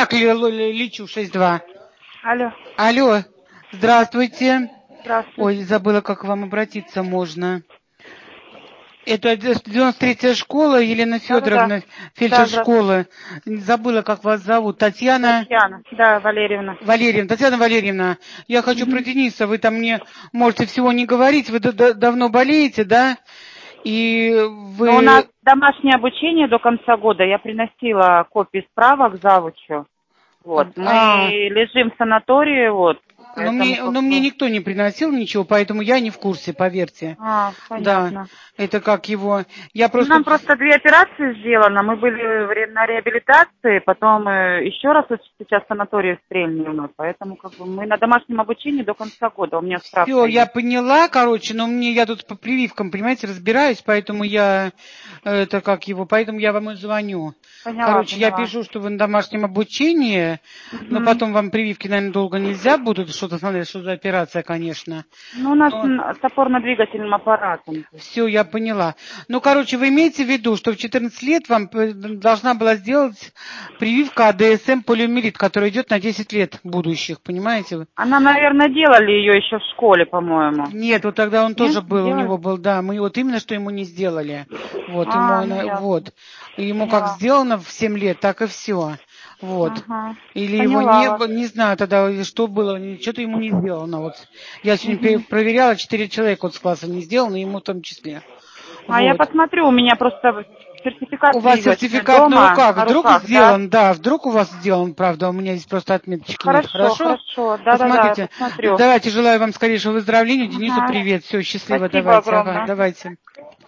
так лечу 6-2. Алло. Алло, здравствуйте. Здравствуйте. Ой, забыла, как к вам обратиться можно. Это 93-я школа, Елена Федоровна, фельдшер школы. Забыла, как вас зовут. Татьяна? Татьяна, да, Валерьевна. Татьяна Валерьевна, я хочу про Дениса. Вы там мне можете всего не говорить. Вы давно болеете, да? И вы... Но у нас домашнее обучение до конца года. Я приносила копии справок завучу. Вот. Мы лежим в санатории, вот. Но мне никто не приносил ничего, поэтому я не в курсе, поверьте. Понятно. Да, это как его... Нам просто 2 операции сделано. Мы были на реабилитации, потом еще раз сейчас санаторий в Стрельне у нас. Поэтому мы на домашнем обучении до конца года. У меня справка Все, есть. я поняла, но я тут по прививкам, понимаете, разбираюсь, поэтому поэтому я вам и звоню. Поняла. Я пишу, что вы на домашнем обучении, но потом вам прививки, наверное, долго нельзя будут, что-то смотреть, что за операция, конечно. У нас с опорно-двигательным аппаратом. Все, я поняла. Вы имеете в виду, что в 14 лет вам должна была сделать прививка АДСМ полиомиелит, которая идет на 10 лет будущих, понимаете? Она, наверное, делали ее еще в школе, по-моему. Нет, вот тогда он тоже был, у него был, да, мы вот именно что ему не сделали. Вот, ему как сделано в 7 лет, так и все. Вот. Или его не было, не знаю тогда, что было, что-то ему не сделано. Вот. Я сегодня проверяла, 4 человека вот с класса не сделано, ему в том числе. Я посмотрю, у меня просто сертификат. У вас сертификат дома, на руках, вдруг сделан, да? Вдруг у вас сделан, правда, у меня здесь просто отметочки нет. Хорошо, Посмотрите. да, посмотрю. Давайте, желаю вам скорейшего выздоровления, Денису привет, все, счастливо, Спасибо давайте. огромное. Давайте.